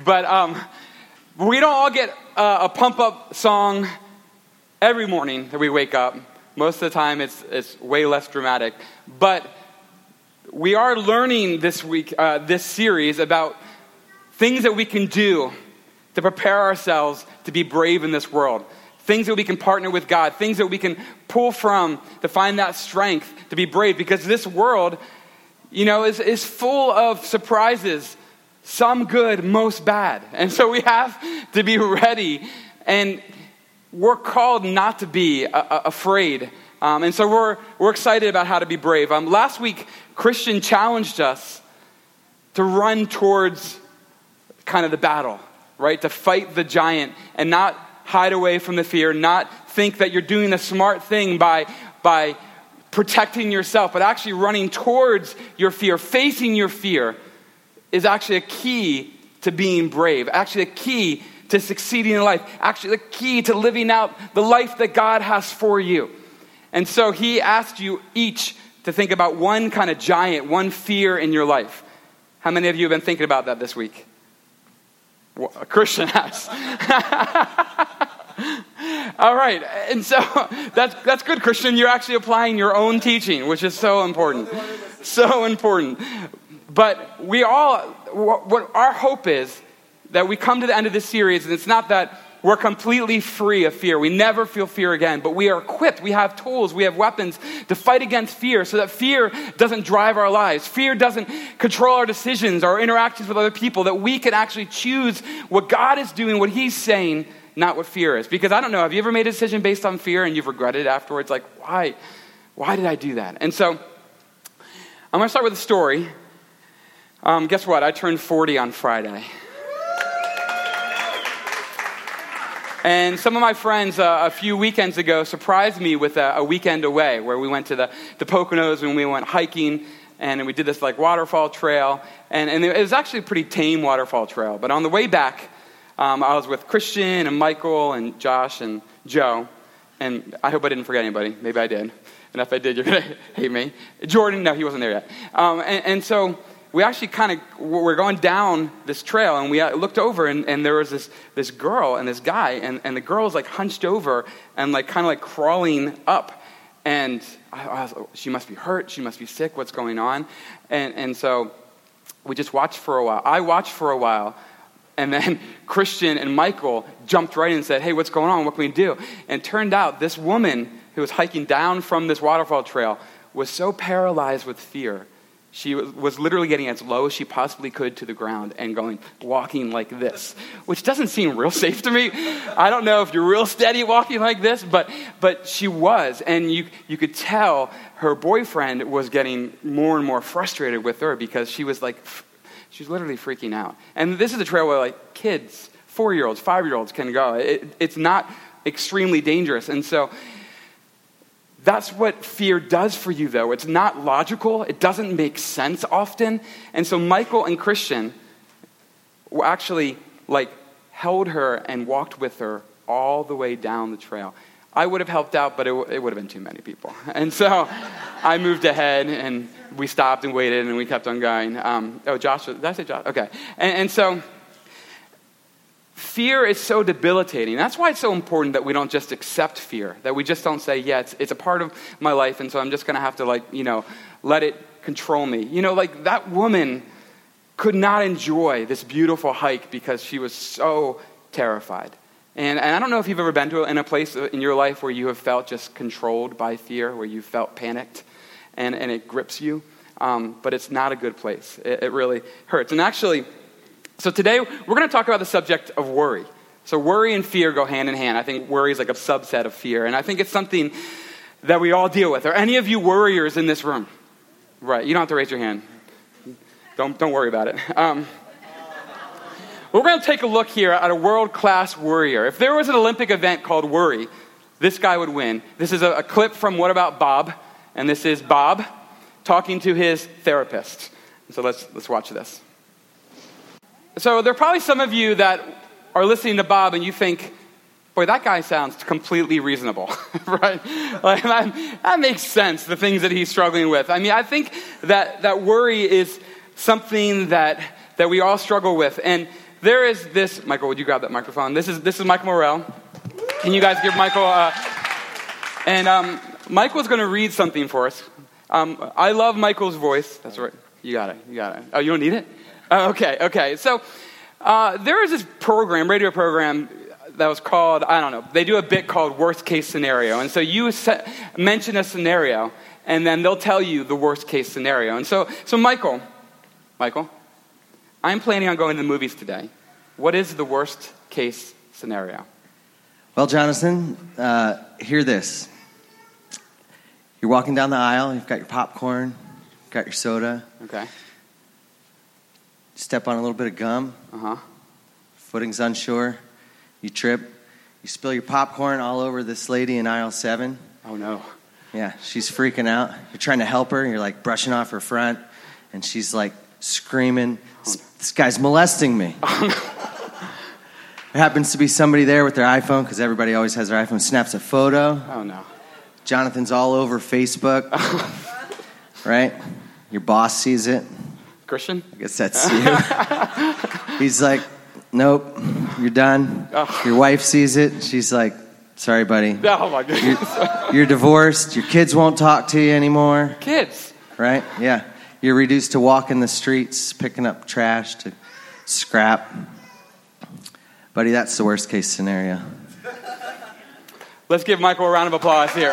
But we don't all get a pump-up song every morning that we wake up. Most of the time, it's way less dramatic. But we are learning this week, this series, about things that we can do to prepare ourselves to be brave in this world. Things that we can partner with God. Things that we can pull from to find that strength to be brave. Because this world, is full of surprises. Some good, most bad. And so we have to be ready. And we're called not to be afraid. And so we're excited about how to be brave. Last week, Christian challenged us to run towards kind of the battle, right? To fight the giant and not hide away from the fear, not think that you're doing the smart thing by protecting yourself, but actually running towards your fear, facing your fear is actually a key to being brave, actually a key to succeeding in life, actually the key to living out the life that God has for you. And so he asked you each to think about one kind of giant, one fear in your life. How many of you have been thinking about that this week? Well, a Christian has. All right, and so that's good, Christian. You're actually applying your own teaching, which is so important. So important. But what our hope is that we come to the end of this series, and it's not that we're completely free of fear. We never feel fear again, but we are equipped. We have tools, we have weapons to fight against fear so that fear doesn't drive our lives. Fear doesn't control our decisions, our interactions with other people, that we can actually choose what God is doing, what he's saying, not what fear is. Because I don't know, have you ever made a decision based on fear and you've regretted it afterwards? Like, why did I do that? And so I'm going to start with a story. Guess what? I turned 40 on Friday. And some of my friends a few weekends ago surprised me with a weekend away where we went to the Poconos and we went hiking and we did this like waterfall trail. And it was actually a pretty tame waterfall trail. But on the way back, I was with Christian and Michael and Josh and Joe. And I hope I didn't forget anybody. Maybe I did. And if I did, you're going to hate me. Jordan, no, he wasn't there yet. And so we actually we're going down this trail, and we looked over, and there was this girl and this guy, and the girl was like hunched over and like kind of like crawling up, and I was like, she must be hurt, she must be sick, what's going on? And so we just watched for a while. I watched for a while, and then Christian and Michael jumped right in and said, hey, what's going on? What can we do? And it turned out this woman who was hiking down from this waterfall trail was so paralyzed with fear. She was literally getting as low as she possibly could to the ground and walking like this, which doesn't seem real safe to me. I don't know if you're real steady walking like this, but she was. And you could tell her boyfriend was getting more and more frustrated with her because she was literally freaking out. And this is a trail where like kids, 4-year-olds, 5-year-olds can go. It's not extremely dangerous. And so that's what fear does for you, though. It's not logical. It doesn't make sense often. And so Michael and Christian actually held her and walked with her all the way down the trail. I would have helped out, but it would have been too many people. And so I moved ahead, and we stopped and waited, and we kept on going. Josh, did I say Josh? Okay. And so fear is so debilitating. That's why it's so important that we don't just accept fear, that we just don't say, yeah, it's a part of my life, and so I'm just going to have to, let it control me. That woman could not enjoy this beautiful hike because she was so terrified. And I don't know if you've ever been in a place in your life where you have felt just controlled by fear, where you felt panicked, and it grips you, but it's not a good place. It really hurts. And actually, so today, we're going to talk about the subject of worry. So worry and fear go hand in hand. I think worry is like a subset of fear. And I think it's something that we all deal with. Are any of you worriers in this room? Right, you don't have to raise your hand. Don't worry about it. We're going to take a look here at a world-class worrier. If there was an Olympic event called Worry, this guy would win. This is a clip from What About Bob? And this is Bob talking to his therapist. So let's watch this. So there are probably some of you that are listening to Bob and you think, boy, that guy sounds completely reasonable, right? That makes sense, the things that he's struggling with. I mean, I think that worry is something that we all struggle with. And there is this, Michael, would you grab that microphone? This is Michael Morrell. Can you guys give Michael, Michael's going to read something for us. I love Michael's voice. That's right. You got it. Oh, you don't need it? Okay. So there is this radio program that was called, I don't know, they do a bit called Worst Case Scenario. And so you mention a scenario, and then they'll tell you the worst case scenario. And so Michael, I'm planning on going to the movies today. What is the worst case scenario? Well, Jonathan, hear this. You're walking down the aisle, you've got your popcorn, you've got your soda. Okay. Step on a little bit of gum. Footing's unsure. You trip. You spill your popcorn all over this lady in aisle 7. Oh, no. Yeah, she's freaking out. You're trying to help her. You're like brushing off her front. And she's like screaming, this guy's molesting me. There happens to be somebody there with their iPhone, because everybody always has their iPhone, snaps a photo. Oh, no. Jonathan's all over Facebook. Right? Your boss sees it. Christian? I guess that's you. He's like, nope, you're done. Oh. Your wife sees it. She's like, sorry, buddy. Oh, my goodness. You're divorced. Your kids won't talk to you anymore. Kids? Right? Yeah. You're reduced to walking the streets, picking up trash to scrap. Buddy, that's the worst case scenario. Let's give Michael a round of applause here.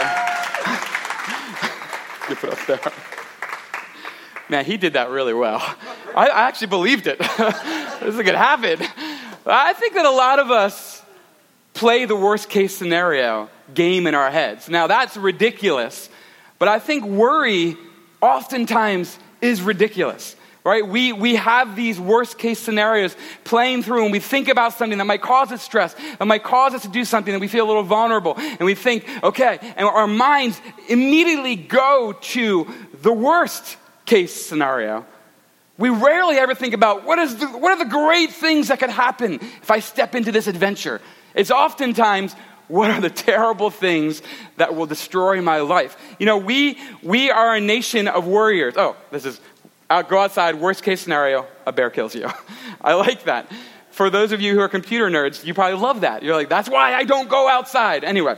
You put up there. Man, he did that really well. I actually believed it. This is a good habit. I think that a lot of us play the worst case scenario game in our heads. Now, that's ridiculous. But I think worry oftentimes is ridiculous. Right? We have these worst case scenarios playing through, and we think about something that might cause us stress, that might cause us to do something that we feel a little vulnerable. And we think, okay, and our minds immediately go to the worst case scenario. We rarely ever think about what are the great things that could happen if I step into this adventure. It's oftentimes, what are the terrible things that will destroy my life? You know, we are a nation of warriors. Oh, go outside, worst case scenario, a bear kills you. I like that. For those of you who are computer nerds, you probably love that. You're like, that's why I don't go outside. Anyway,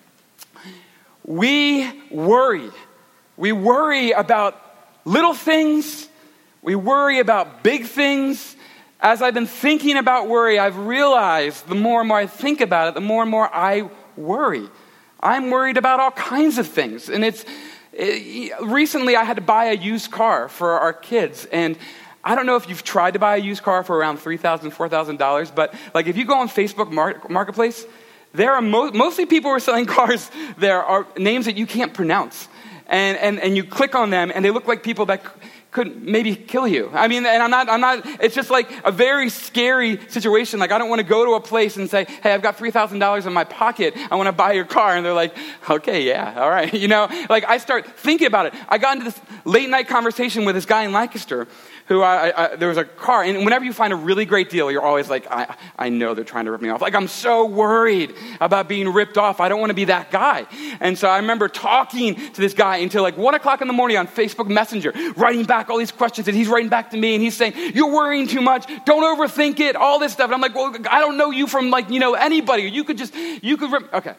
we worry. We worry about little things. We worry about big things. As I've been thinking about worry, I've realized the more and more I think about it, the more and more I worry. I'm worried about all kinds of things. And recently I had to buy a used car for our kids. And I don't know if you've tried to buy a used car for around $3,000, $4,000, but like if you go on Facebook Marketplace, there are mostly people who are selling cars. There are names that you can't pronounce. And you click on them and they look like people that could maybe kill you. I mean, and I'm not, it's just like a very scary situation. Like I don't want to go to a place and say, hey, I've got $3,000 in my pocket. I want to buy your car. And they're like, okay, yeah, all right. You know, like I start thinking about it. I got into this late night conversation with this guy in Lancaster who there was a car. And whenever you find a really great deal, you're always like, I know they're trying to rip me off. Like I'm so worried about being ripped off. I don't want to be that guy. And so I remember talking to this guy until like 1 o'clock in the morning on Facebook Messenger, writing back all these questions, and he's writing back to me, and he's saying, you're worrying too much, don't overthink it, all this stuff. And I'm like, well, I don't know you from like, anybody. You could okay.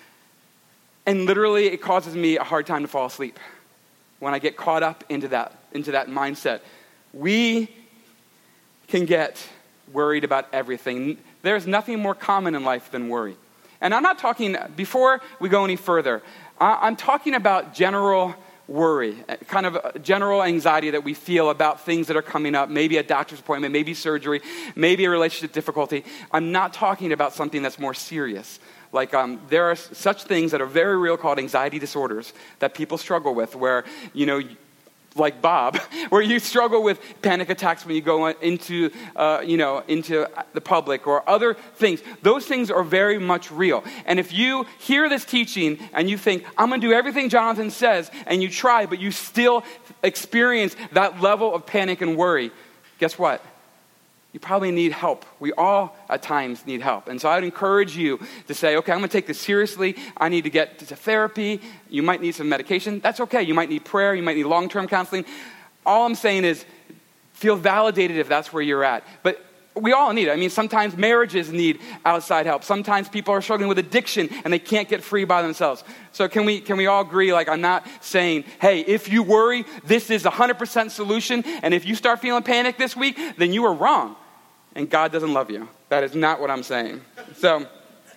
And literally it causes me a hard time to fall asleep when I get caught up into that mindset. We can get worried about everything. There's nothing more common in life than worry. And I'm not talking, before we go any further, I'm talking about general worry, kind of general anxiety that we feel about things that are coming up, maybe a doctor's appointment, maybe surgery, maybe a relationship difficulty. I'm not talking about something that's more serious. Like there are such things that are very real called anxiety disorders that people struggle with where, like Bob, where you struggle with panic attacks when you go into the public or other things. Those things are very much real. And if you hear this teaching and you think, I'm going to do everything Jonathan says, and you try, but you still experience that level of panic and worry, guess what? You probably need help. We all, at times, need help. And so I would encourage you to say, okay, I'm going to take this seriously. I need to get to therapy. You might need some medication. That's okay. You might need prayer. You might need long-term counseling. All I'm saying is feel validated if that's where you're at. But we all need it. I mean, sometimes marriages need outside help. Sometimes people are struggling with addiction and they can't get free by themselves. So can we all agree, like, I'm not saying, hey, if you worry, this is 100% solution, and if you start feeling panic this week, then you are wrong, and God doesn't love you. That is not what I'm saying. So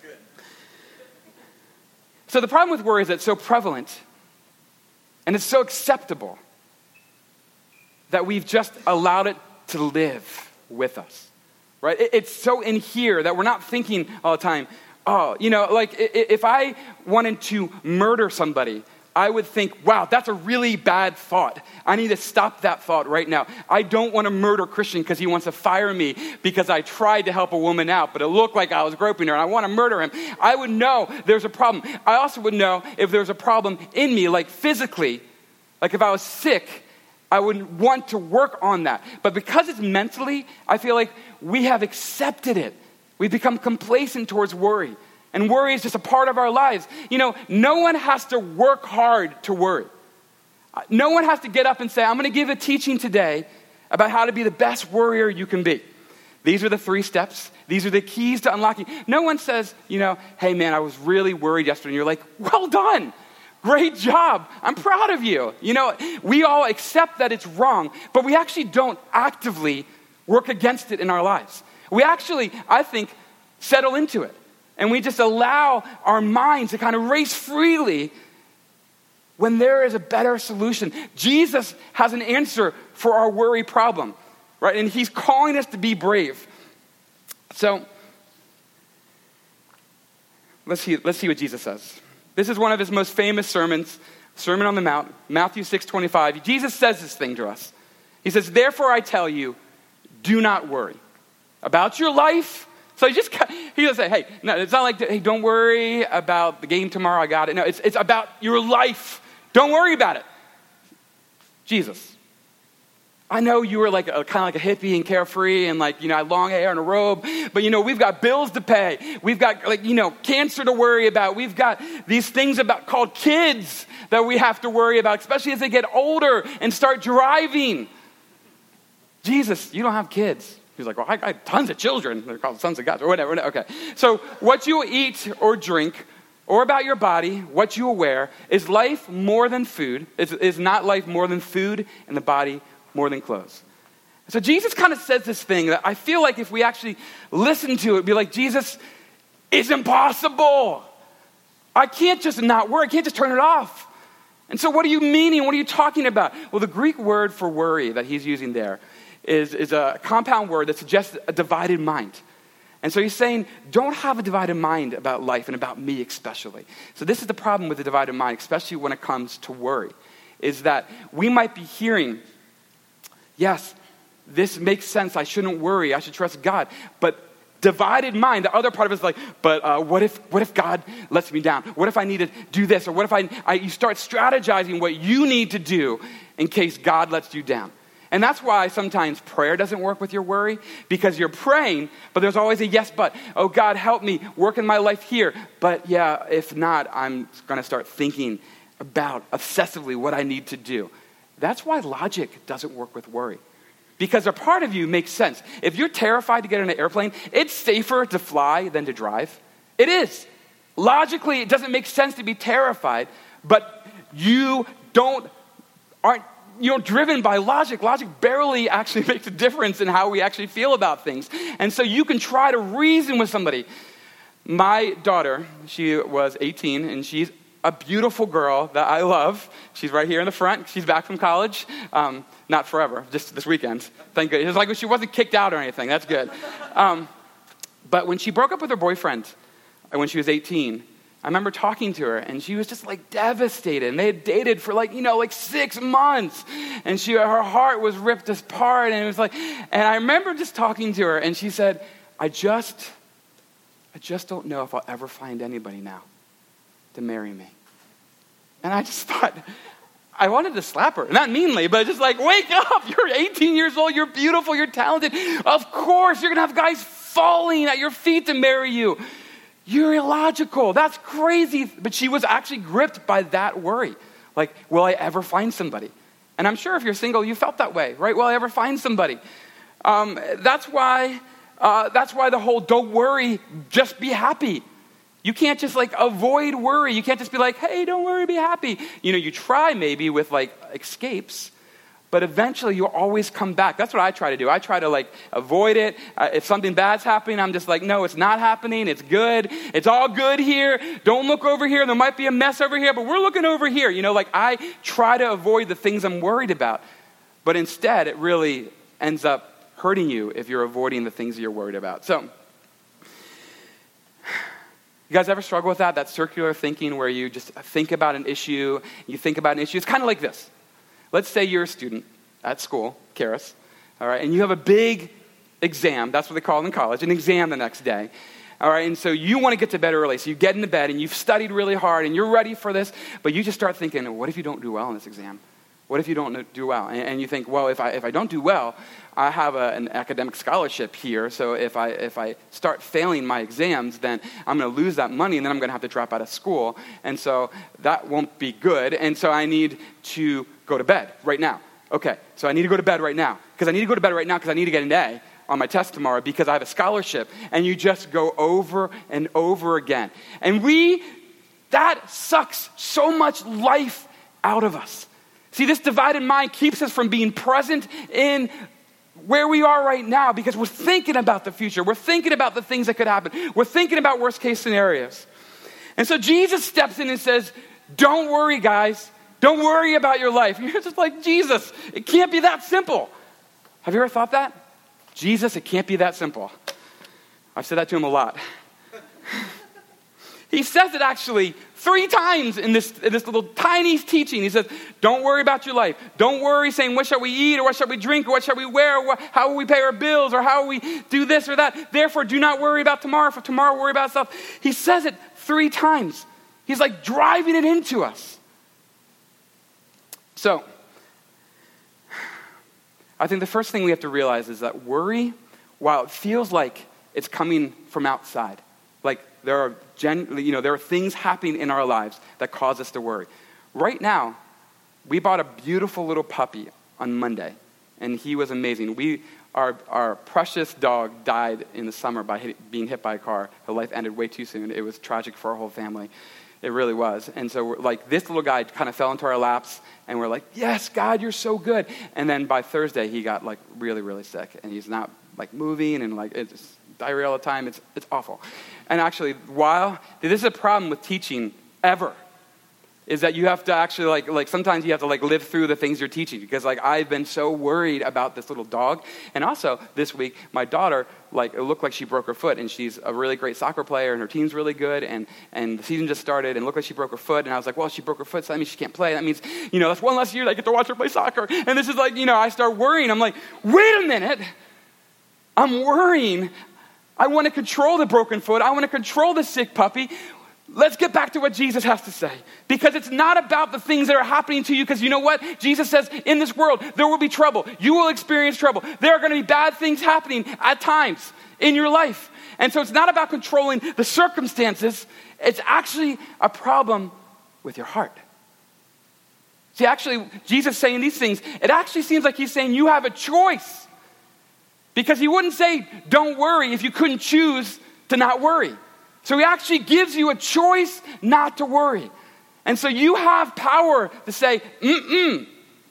the problem with worry is that it's so prevalent and it's so acceptable that we've just allowed it to live with us, right? It's so in here that we're not thinking all the time, oh, like if I wanted to murder somebody, I would think, wow, that's a really bad thought. I need to stop that thought right now. I don't want to murder Christian because he wants to fire me because I tried to help a woman out, but it looked like I was groping her and I want to murder him. I would know there's a problem. I also would know if there's a problem in me, like physically, like if I was sick, I would want to work on that. But because it's mentally, I feel like we have accepted it. We've become complacent towards worry. And worry is just a part of our lives. No one has to work hard to worry. No one has to get up and say, I'm going to give a teaching today about how to be the best worrier you can be. These are the 3 steps. These are the keys to unlocking. No one says, hey man, I was really worried yesterday. And you're like, well done. Great job. I'm proud of you. We all accept that it's wrong, but we actually don't actively work against it in our lives. We actually, I think, settle into it. And we just allow our minds to kind of race freely when there is a better solution. Jesus has an answer for our worry problem, right? And he's calling us to be brave. So let's see what Jesus says. This is one of his most famous sermons, Sermon on the Mount, Matthew 6:25. Jesus says this thing to us. He says, therefore I tell you, do not worry about your life. So he doesn't say, hey, no, it's not like, hey, don't worry about the game tomorrow, I got it. No, it's about your life. Don't worry about it. Jesus. I know you were like kind of like a hippie and carefree and like, I had long hair and a robe, but we've got bills to pay. We've got cancer to worry about. We've got these things called kids that we have to worry about, especially as they get older and start driving. Jesus, you don't have kids. He's like, well, I got tons of children. They're called sons of God or whatever. Okay. So what you eat or drink or about your body, what you wear, is life more than food? Is not life more than food and the body more than clothes? So Jesus kind of says this thing that I feel like if we actually listen to it, it'd be like, Jesus, it's impossible. I can't just not worry. I can't just turn it off. And so what are you meaning? What are you talking about? Well, the Greek word for worry that he's using there is a compound word that suggests a divided mind. And so he's saying, don't have a divided mind about life and about me especially. So this is the problem with the divided mind, especially when it comes to worry, is that we might be hearing, yes, this makes sense. I shouldn't worry. I should trust God. But divided mind, the other part of it is like, but what if God lets me down? What if I need to do this? Or what if you start strategizing what you need to do in case God lets you down? And that's why sometimes prayer doesn't work with your worry, because you're praying, but there's always a yes, but. Oh, God, help me work in my life here. But yeah, if not, I'm going to start thinking about obsessively what I need to do. That's why logic doesn't work with worry. Because a part of you makes sense. If you're terrified to get in an airplane, it's safer to fly than to drive. It is. Logically, it doesn't make sense to be terrified, but you're driven by logic. Logic barely actually makes a difference in how we actually feel about things. And so you can try to reason with somebody. My daughter, she was 18, and she's a beautiful girl that I love. She's right here in the front. She's back from college. Not forever, just this weekend. Thank goodness. It's like she wasn't kicked out or anything. That's good. But when she broke up with her boyfriend when she was 18, I remember talking to her, and she was just like devastated. And they had dated for like 6 months, and her heart was ripped apart. And it was like, and I remember just talking to her, and she said, I just don't know if I'll ever find anybody now to marry me. And I just thought, I wanted to slap her. Not meanly, but just like, wake up. You're 18 years old. You're beautiful. You're talented. Of course, you're going to have guys falling at your feet to marry you. You're illogical. That's crazy. But she was actually gripped by that worry. Like, will I ever find somebody? And I'm sure if you're single, you felt that way, right? Will I ever find somebody? That's why That's why the whole don't worry, just be happy. You can't just like avoid worry. You can't just be like, hey, don't worry, be happy. You know, you try maybe with like escapes, but eventually you'll always come back. That's what I try to do. I try to like avoid it. If something bad's happening, I'm just like, no, it's not happening. It's good. It's all good here. Don't look over here. There might be a mess over here, but we're looking over here. You know, like I try to avoid the things I'm worried about, but instead it really ends up hurting you if you're avoiding the things you're worried about. So, you guys ever struggle with that? That circular thinking where you just think about an issue, It's kind of like this. Let's say you're a student at school, Karis, all right, and you have a big exam. That's what they call it in college, an exam the next day. All right, and so you want to get to bed early. So you get into bed and you've studied really hard and you're ready for this, but you just start thinking, what if you don't do well in this exam? What if you don't do well? And you think, well, if I don't do well, I have an academic scholarship here. So if I start failing my exams, then I'm going to lose that money, and then I'm going to have to drop out of school. And so that won't be good. And so I need to go to bed right now. Okay, so I need to go to bed right now. Because I need to get an A on my test tomorrow because I have a scholarship. And you just go over and over again. And that sucks so much life out of us. See, this divided mind keeps us from being present in where we are right now because we're thinking about the future. We're thinking about the things that could happen. We're thinking about worst case scenarios. And so Jesus steps in and says, don't worry, guys. Don't worry about your life. You're just like, Jesus, it can't be that simple. Have you ever thought that? Jesus, it can't be that simple. I've said that to him a lot. He says it actually 3 times in this little tiny teaching. He says, don't worry about your life. Don't worry saying, what shall we eat, or what shall we drink, or what shall we wear, or how will we pay our bills, or how will we do this or that. Therefore, do not worry about tomorrow, for tomorrow will worry about itself. He says it 3 times. He's like driving it into us. So, I think the first thing we have to realize is that worry, while it feels like it's coming from outside, like there are things happening in our lives that cause us to worry. Right now, we bought a beautiful little puppy on Monday, and he was amazing. Our precious dog died in the summer by being hit by a car. Her life ended way too soon. It was tragic for our whole family. It really was. And so this little guy kind of fell into our laps, and we're like, yes, God, you're so good. And then by Thursday, he got like really, really sick, and he's not like moving, and like it's diarrhea all the time. It's awful. And actually, this is a problem with teaching ever, is that you have to actually like sometimes you have to like live through the things you're teaching, because like I've been so worried about this little dog. And also this week, my daughter, like it looked like she broke her foot, and she's a really great soccer player, and her team's really good, and the season just started, and it looked like she broke her foot, and I was like, well, she broke her foot, so that means she can't play. That means, that's one less year that I get to watch her play soccer. And this is like, I start worrying. I'm like, wait a minute. I'm worrying. I want to control the broken foot. I want to control the sick puppy. Let's get back to what Jesus has to say. Because it's not about the things that are happening to you. Because you know what? Jesus says, in this world, there will be trouble. You will experience trouble. There are going to be bad things happening at times in your life. And so it's not about controlling the circumstances. It's actually a problem with your heart. See, actually, Jesus saying these things, it actually seems like he's saying you have a choice. Because he wouldn't say, don't worry, if you couldn't choose to not worry. So he actually gives you a choice not to worry. And so you have power to say, you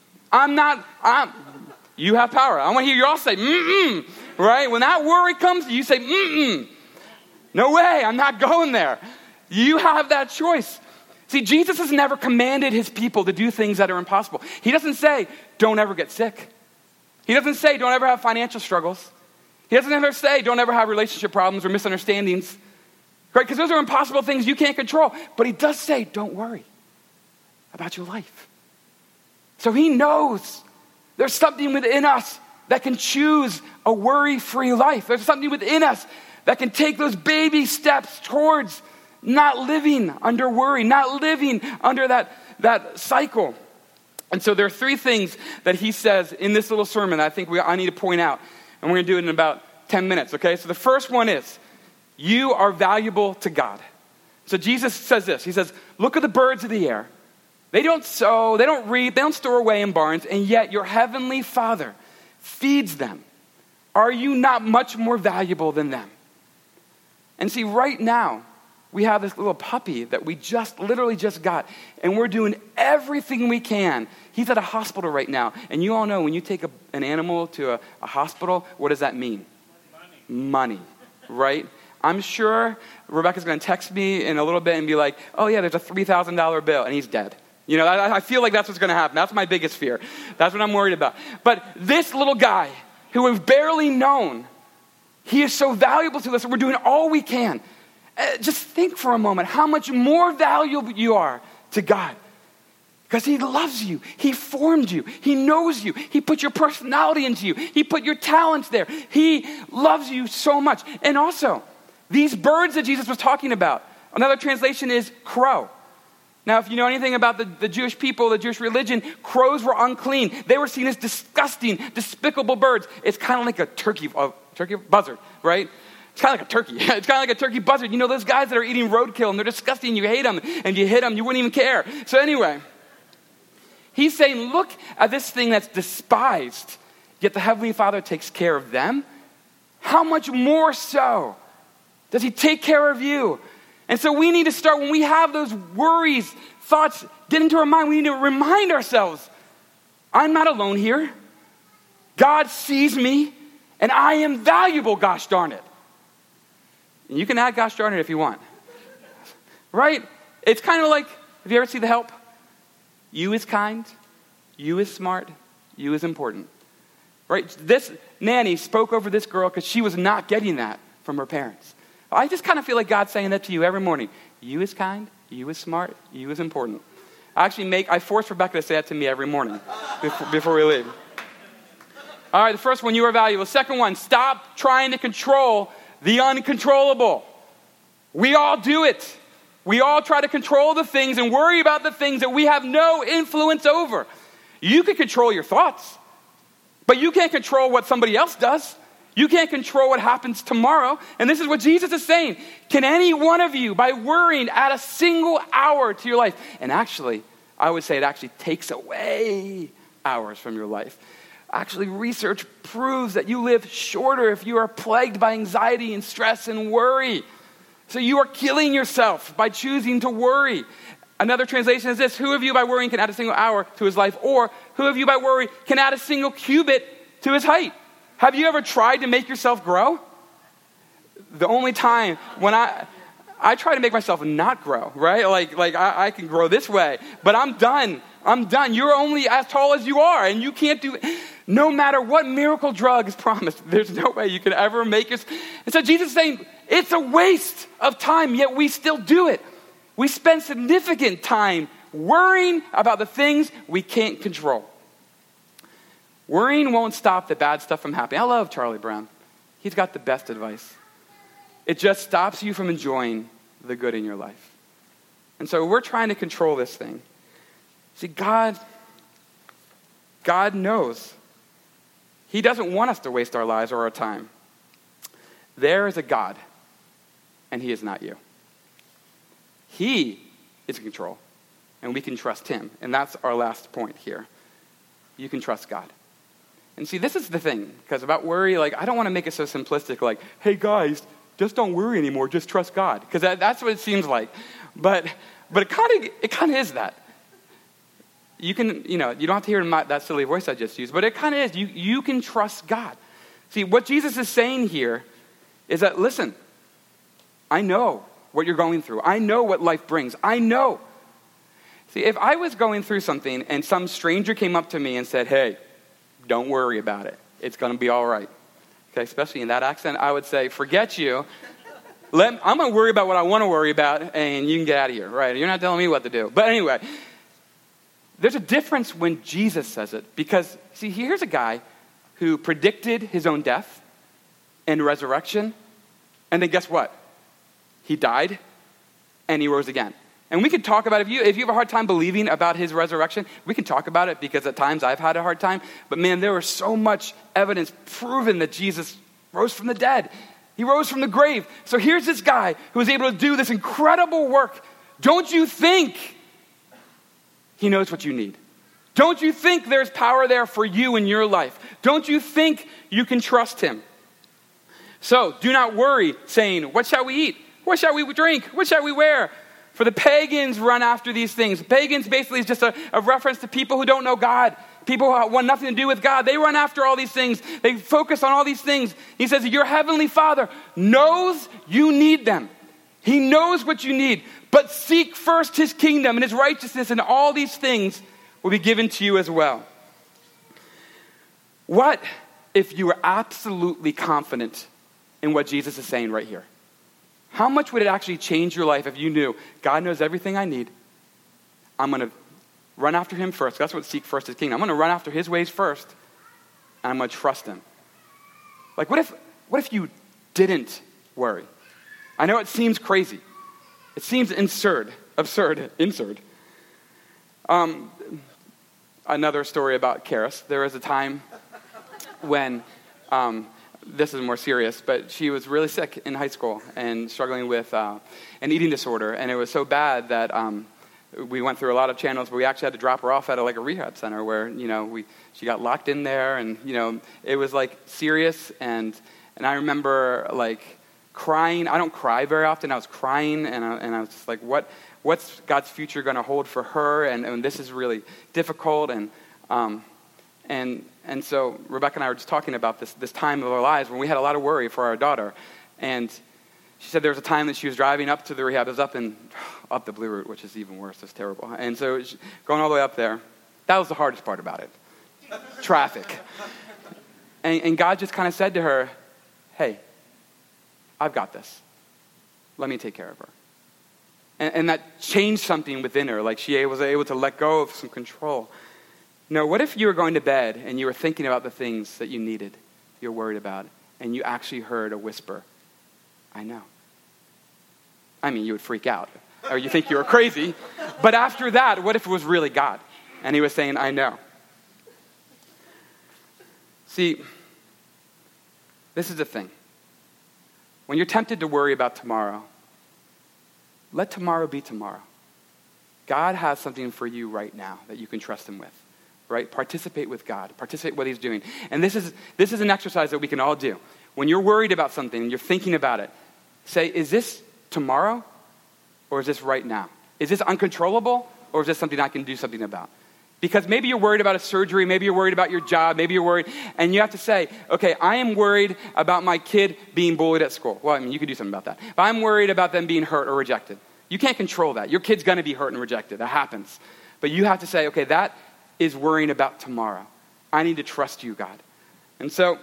have power. I want to hear you all say, right? When that worry comes, you say, no way, I'm not going there. You have that choice. See, Jesus has never commanded his people to do things that are impossible. He doesn't say, don't ever get sick. He doesn't say, don't ever have financial struggles. He doesn't ever say, don't ever have relationship problems or misunderstandings. Right? Because those are impossible things you can't control. But he does say, don't worry about your life. So he knows there's something within us that can choose a worry-free life. There's something within us that can take those baby steps towards not living under worry, not living under that cycle. And so there are 3 things that he says in this little sermon that I think I need to point out. And we're going to do it in about 10 minutes, okay? So the first one is, you are valuable to God. So Jesus says this. He says, look at the birds of the air. They don't sow, they don't reap, they don't store away in barns, and yet your heavenly Father feeds them. Are you not much more valuable than them? And see, right now, we have this little puppy that we literally just got, and we're doing everything we can. He's at a hospital right now, and you all know when you take an animal to a hospital, what does that mean? Money, right? I'm sure Rebecca's going to text me in a little bit and be like, oh yeah, there's a $3,000 bill, and he's dead. You know, I feel like that's what's going to happen. That's my biggest fear. That's what I'm worried about. But this little guy, who we've barely known, he is so valuable to us, and we're doing all we can. Just think for a moment how much more valuable you are to God. Because he loves you. He formed you. He knows you. He put your personality into you. He put your talents there. He loves you so much. And also, these birds that Jesus was talking about, another translation is crow. Now, if you know anything about the Jewish people, the Jewish religion, crows were unclean. They were seen as disgusting, despicable birds. It's kind of like a turkey buzzard, right? It's kind of like a turkey. It's kind of like a turkey buzzard. You know those guys that are eating roadkill and they're disgusting, you hate them, and you hit them, you wouldn't even care. So anyway, he's saying, look at this thing that's despised, yet the Heavenly Father takes care of them. How much more so does he take care of you? And so we need to start, when we have those worries, thoughts get into our mind, we need to remind ourselves, I'm not alone here. God sees me, and I am valuable, gosh darn it. And you can add gosh darn it if you want. Right? It's kind of like, have you ever seen The Help? You is kind, you is smart, you is important. Right? This nanny spoke over this girl because she was not getting that from her parents. I just kind of feel like God's saying that to you every morning. You is kind, you is smart, you is important. I force Rebecca to say that to me every morning before we leave. All right, the first one, you are valuable. Second one, stop trying to control the uncontrollable. We all do it. We all try to control the things and worry about the things that we have no influence over. You can control your thoughts, but you can't control what somebody else does. You can't control what happens tomorrow. And this is what Jesus is saying. Can any one of you, by worrying, add a single hour to your life? And actually, I would say it actually takes away hours from your life. Actually, research proves that you live shorter if you are plagued by anxiety and stress and worry. So you are killing yourself by choosing to worry. Another translation is this: who of you by worrying can add a single hour to his life? Or who of you by worry can add a single cubit to his height? Have you ever tried to make yourself grow? The only time when I try to make myself not grow, right? Like I can grow this way, but I'm done. You're only as tall as you are, and you can't do it. No matter what miracle drug is promised, there's no way you can ever make it. And so Jesus is saying, it's a waste of time, yet we still do it. We spend significant time worrying about the things we can't control. Worrying won't stop the bad stuff from happening. I love Charlie Brown. He's got the best advice. It just stops you from enjoying the good in your life. And so we're trying to control this thing. See, God knows. He doesn't want us to waste our lives or our time. There is a God, and he is not you. He is in control, and we can trust him. And that's our last point here. You can trust God. And see, this is the thing, because about worry, I don't want to make it so simplistic, like, hey guys, just don't worry anymore, just trust God. Because that's what it seems like. But it kind of is that. You can, you don't have to hear that silly voice I just used, but it kind of is. You can trust God. See, what Jesus is saying here is that, listen, I know what you're going through. I know what life brings. I know. See, if I was going through something and some stranger came up to me and said, hey, don't worry about it. It's going to be all right. Okay, especially in that accent, I would say, forget you. I'm going to worry about what I want to worry about, and you can get out of here, right? You're not telling me what to do. But anyway, there's a difference when Jesus says it, because, see, here's a guy who predicted his own death and resurrection, and then guess what? He died, and he rose again. And we could talk about, if you have a hard time believing about his resurrection, we can talk about it, because at times I've had a hard time. But man, there was so much evidence proving that Jesus rose from the dead. He rose from the grave. So here's this guy who was able to do this incredible work. Don't you think he knows what you need? Don't you think there's power there for you in your life? Don't you think you can trust him? So do not worry, saying, what shall we eat? What shall we drink? What shall we wear? For the pagans run after these things. Pagans basically is just a reference to people who don't know God. People who want nothing to do with God. They run after all these things. They focus on all these things. He says, your heavenly Father knows you need them. He knows what you need. But seek first his kingdom and his righteousness, and all these things will be given to you as well. What if you were absolutely confident in what Jesus is saying right here? How much would it actually change your life if you knew God knows everything I need? I'm going to run after him first. That's what seek first his kingdom. I'm going to run after his ways first, and I'm going to trust him. Like, what if you didn't worry? I know it seems crazy. It seems absurd. Another story about Karis. There was a time when, this is more serious, but she was really sick in high school and struggling with an eating disorder. And it was so bad that we went through a lot of channels, but we actually had to drop her off at a rehab center where, she got locked in there, and, it was serious. And I remember crying. I don't cry very often. I was crying, and I was just like, what's God's future going to hold for her? And this is really difficult. And so Rebecca and I were just talking about this time of our lives when we had a lot of worry for our daughter. And she said there was a time that she was driving up to the rehab. It was up the Blue Route, which is even worse. It's terrible. And so going all the way up there, that was the hardest part about it. Traffic. And God just kind of said to her, hey, I've got this. Let me take care of her. And that changed something within her. She was able to let go of some control. What if you were going to bed and you were thinking about the things that you needed, you're worried about, and you actually heard a whisper, I know. I mean, you would freak out, or you think you were crazy. But after that, what if it was really God? And he was saying, I know. See, this is the thing. When you're tempted to worry about tomorrow, let tomorrow be tomorrow. God has something for you right now that you can trust him with. Right? Participate with God. Participate what he's doing. And this is an exercise that we can all do. When you're worried about something and you're thinking about it, say, is this tomorrow or is this right now? Is this uncontrollable or is this something I can do something about? Because maybe you're worried about a surgery, maybe you're worried about your job, maybe you're worried, and you have to say, okay, I am worried about my kid being bullied at school. Well, I mean, you can do something about that. But I'm worried about them being hurt or rejected. You can't control that. Your kid's going to be hurt and rejected. That happens. But you have to say, okay, that is worrying about tomorrow. I need to trust you, God. And so,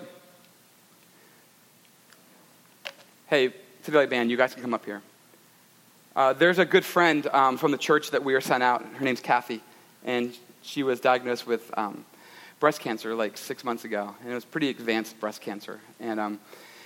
hey, City Light Band, you guys can come up here. There's a good friend from the church that we were sent out. Her name's Kathy, and she was diagnosed with breast cancer 6 months ago, and it was pretty advanced breast cancer. And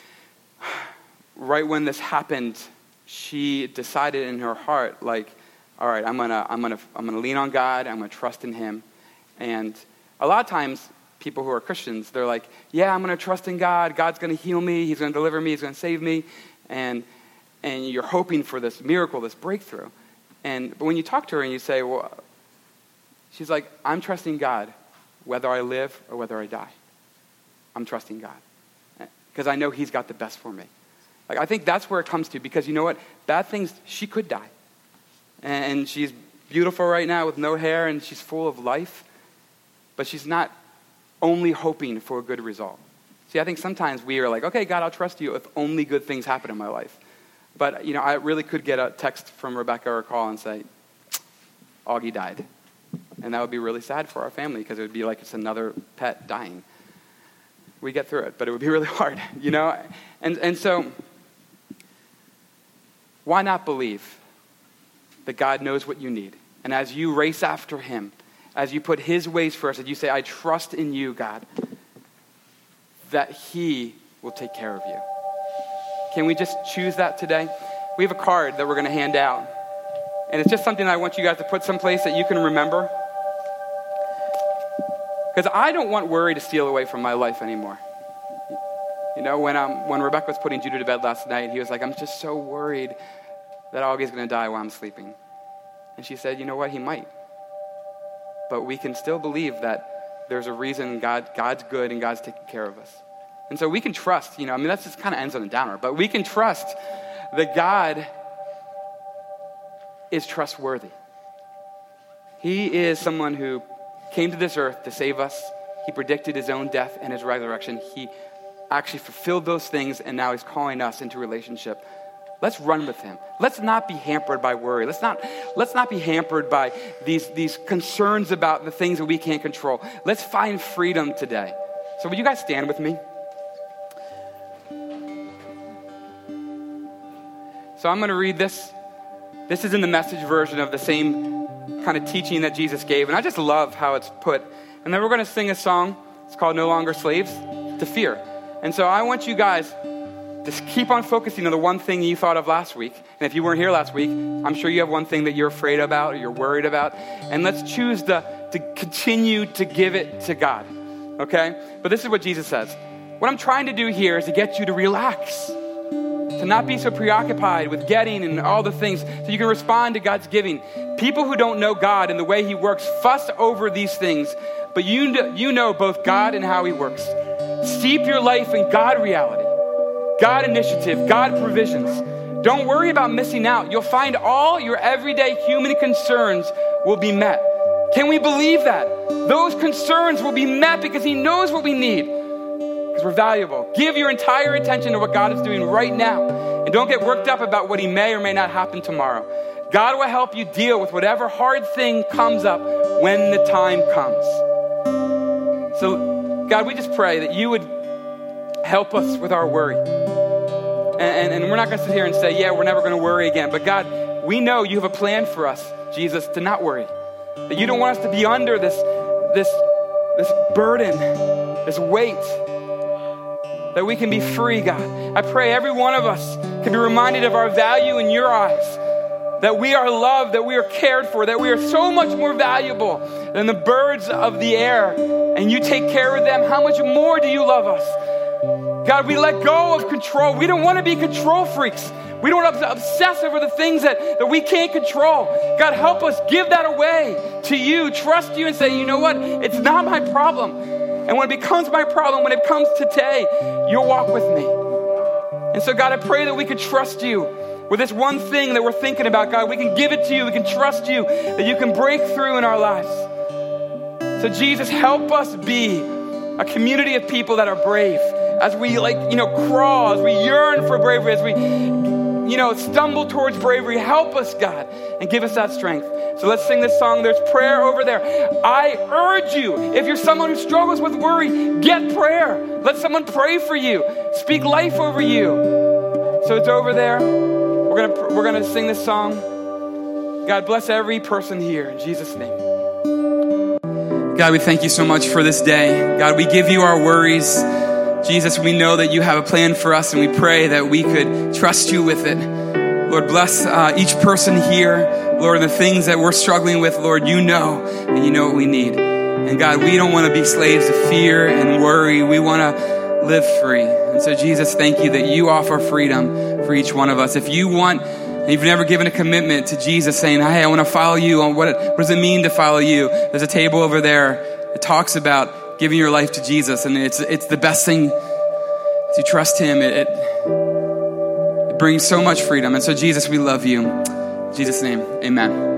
right when this happened, she decided in her heart, all right, I'm gonna lean on God. I'm gonna trust in him. And a lot of times, people who are Christians, they're like, yeah, I'm going to trust in God. God's going to heal me. He's going to deliver me. He's going to save me. And you're hoping for this miracle, this breakthrough. But when you talk to her and you say, well, she's like, I'm trusting God whether I live or whether I die. I'm trusting God because I know he's got the best for me. I think that's where it comes to, because you know what? Bad things, she could die. And she's beautiful right now with no hair, and she's full of life. But she's not only hoping for a good result. See, I think sometimes we are like, okay, God, I'll trust you if only good things happen in my life. But, I really could get a text from Rebecca or a call and say, Augie died. And that would be really sad for our family, because it would be like it's another pet dying. We get through it, but it would be really hard, And so, why not believe that God knows what you need? And as you race after him, as you put his ways first, and you say, I trust in you, God, that he will take care of you. Can we just choose that today? We have a card that we're going to hand out. And it's just something I want you guys to put someplace that you can remember. Because I don't want worry to steal away from my life anymore. When Rebecca was putting Judah to bed last night, he was like, I'm just so worried that Augie's going to die while I'm sleeping. And she said, you know what? He might. but we can still believe that there's a reason God's good and God's taking care of us. And so we can trust, that's just kind of ends on a downer, but we can trust that God is trustworthy. He is someone who came to this earth to save us. He predicted his own death and his resurrection. He actually fulfilled those things, and now he's calling us into relationship. Let's run with him. Let's not be hampered by worry. Let's not be hampered by these concerns about the things that we can't control. Let's find freedom today. So will you guys stand with me? So I'm going to read this. This is in the Message version of the same kind of teaching that Jesus gave. And I just love how it's put. And then we're going to sing a song. It's called No Longer Slaves to Fear. And so I want you guys to keep on focusing on the one thing you thought of last week. And if you weren't here last week, I'm sure you have one thing that you're afraid about or you're worried about. And let's choose to continue to give it to God. Okay? But this is what Jesus says. What I'm trying to do here is to get you to relax. To not be so preoccupied with getting and all the things so you can respond to God's giving. People who don't know God and the way he works fuss over these things, but you know both God and how he works. Steep your life in God reality, God initiative, God provisions. Don't worry about missing out. You'll find all your everyday human concerns will be met. Can we believe that? Those concerns will be met because he knows what we need. Because we're valuable. Give your entire attention to what God is doing right now. And don't get worked up about what he may or may not happen tomorrow. God will help you deal with whatever hard thing comes up when the time comes. So, God, we just pray that you would help us with our worry. And we're not going to sit here and say, yeah, we're never going to worry again. But God, we know you have a plan for us, Jesus, to not worry. That you don't want us to be under this burden, this weight. That we can be free, God. I pray every one of us can be reminded of our value in your eyes. That we are loved, that we are cared for, that we are so much more valuable than the birds of the air. And you take care of them. How much more do you love us? God, we let go of control. We don't want to be control freaks. We don't want to obsess over the things that we can't control. God, help us give that away to you. Trust you and say, you know what? It's not my problem. And when it becomes my problem, when it comes today, you'll walk with me. And so, God, I pray that we could trust you with this one thing that we're thinking about. God, we can give it to you. We can trust you that you can break through in our lives. So, Jesus, help us be a community of people that are brave. As we crawl, as we yearn for bravery, as we, stumble towards bravery, help us, God, and give us that strength. So let's sing this song. There's prayer over there. I urge you, if you're someone who struggles with worry, get prayer. Let someone pray for you. Speak life over you. So it's over there. We're gonna sing this song. God bless every person here in Jesus' name. God, we thank you so much for this day. God, we give you our worries. Jesus, we know that you have a plan for us, and we pray that we could trust you with it. Lord, bless each person here. Lord, the things that we're struggling with, Lord, you know, and you know what we need. And God, we don't want to be slaves to fear and worry. We want to live free. And so, Jesus, thank you that you offer freedom for each one of us. If you want, and you've never given a commitment to Jesus saying, hey, I want to follow you, on what does it mean to follow you? There's a table over there that talks about giving your life to Jesus. And it's the best thing to trust him. It brings so much freedom. And so, Jesus, we love you. In Jesus' name, amen.